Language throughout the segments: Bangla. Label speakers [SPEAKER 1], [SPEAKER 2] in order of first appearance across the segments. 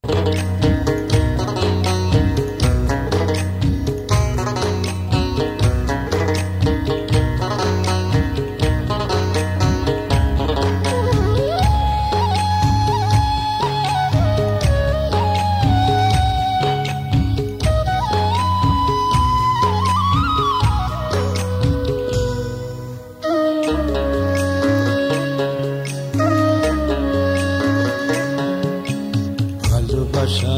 [SPEAKER 1] ভালোবাসা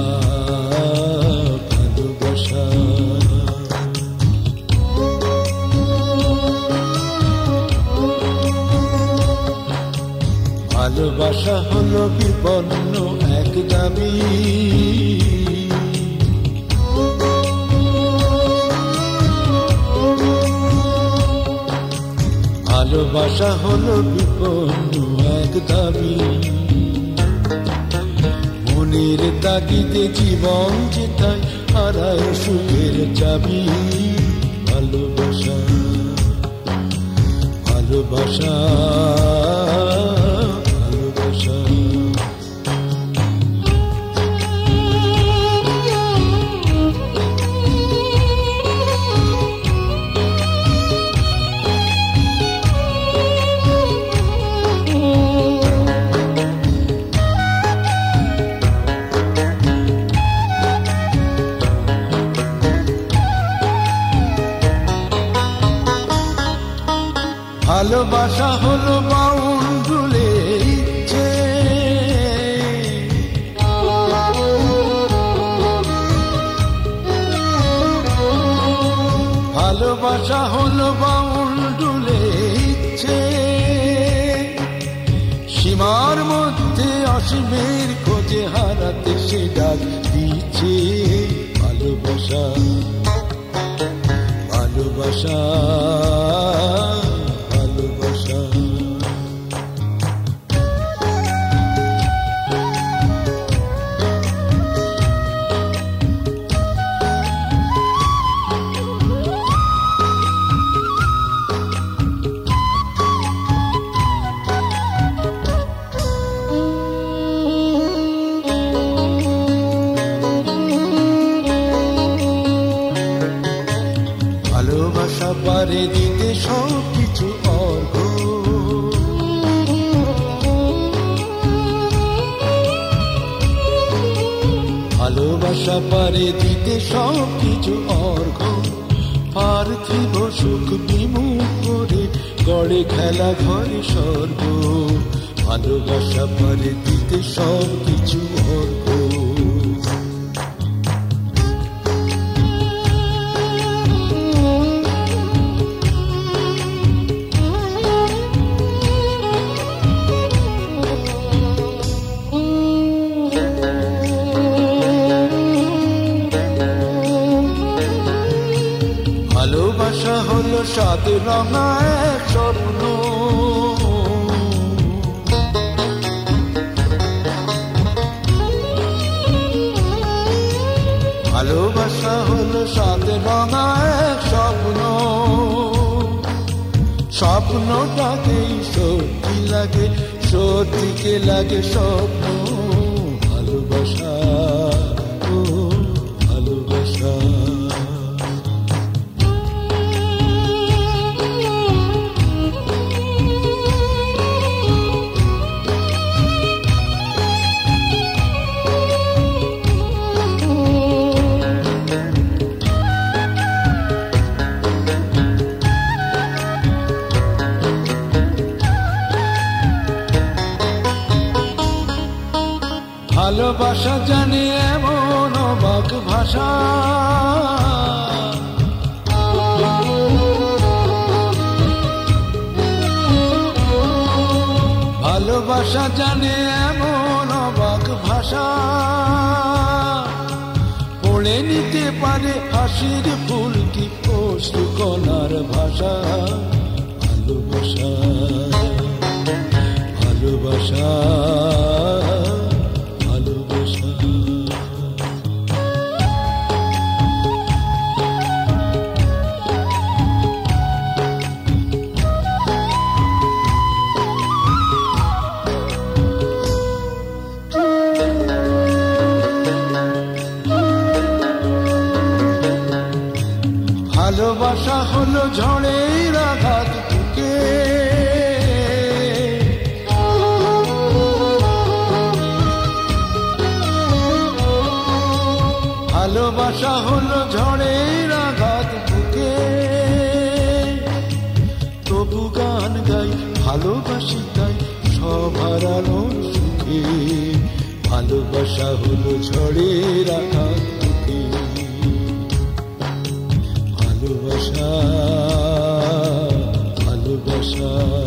[SPEAKER 1] ভালোবাসা ভালোবাসা হলো বিপন্ন এক দাবি ভালোবাসা হলো বিপন্ন এক দাবি মনের তাগিদে জীবন যেতায় হারায় সুখের চাবি ভালোবাসা ভালোবাসা ভালোবাসা ভালোবাসা হলো বাউন্ডুলে ইচ্ছে ভালোবাসা হলো বাউন্ডুলে ইচ্ছে সীমার মধ্যে অসীমের খোঁজে হারাতে সে ডাক দিচ্ছে ভালোবাসা ভালোবাসা ভালোবাসা পারে দিতে সব কিছু অর্ঘ ভালোবাসা পারে দিতে সব কিছু অর্ঘ পার্থিব সুখ বিমুখ করে গড়ে খেলা ঘরে স্বর্গ ভালোবাসা পারে দিতে সব কিছু অর্ঘ ভালোবাসা হলো সাত রঙা এক স্বপ্ন ভালোবাসা হলো সাত রঙা এক স্বপ্ন স্বপ্নটাকেই সত্যি লাগে সত্যিকে লাগে স্বপ্ন ভালোবাসা ও ভালোবাসা ভালোবাসা জানে এমন অবাক ভাষা ভালোবাসা জানে এমন অবাক ভাষা পড়ে নিতে পারে হাসির ফুলকি অশ্রু কণার ভাষা ভালোবাসা ভালোবাসা ভালোবাসা হলো ঝড়ের আঘাত বুকে, ভালোবাসা হলো ঝড়ের আঘাত বুকে। তবু গান গাই ভালোবাসি তাই সব হারানোর সুখে, ভালোবাসা হলো ঝড়ের আঘাত বুকে, ভালোবাসা ভালোবাসা।